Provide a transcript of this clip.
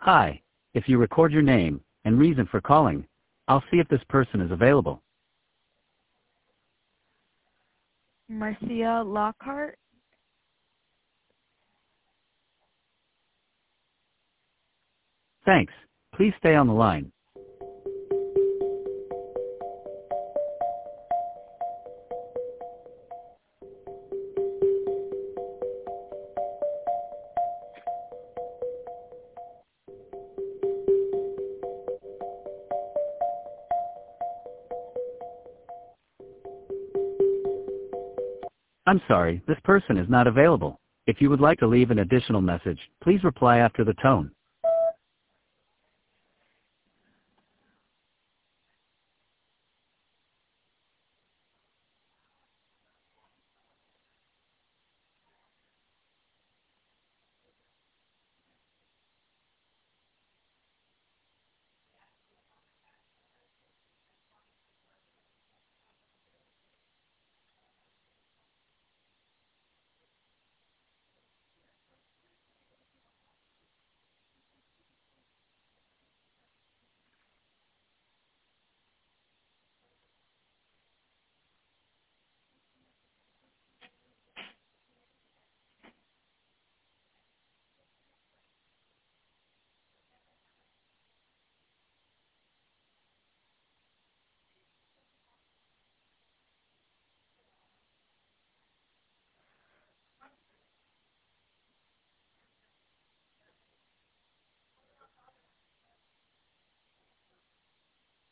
Hi. If you record your name and reason for calling, I'll see if this person is available. Marcia Lockhart. Thanks. Please stay on the line. I'm sorry, this person is not available. If you would like to leave an additional message, please reply after the tone.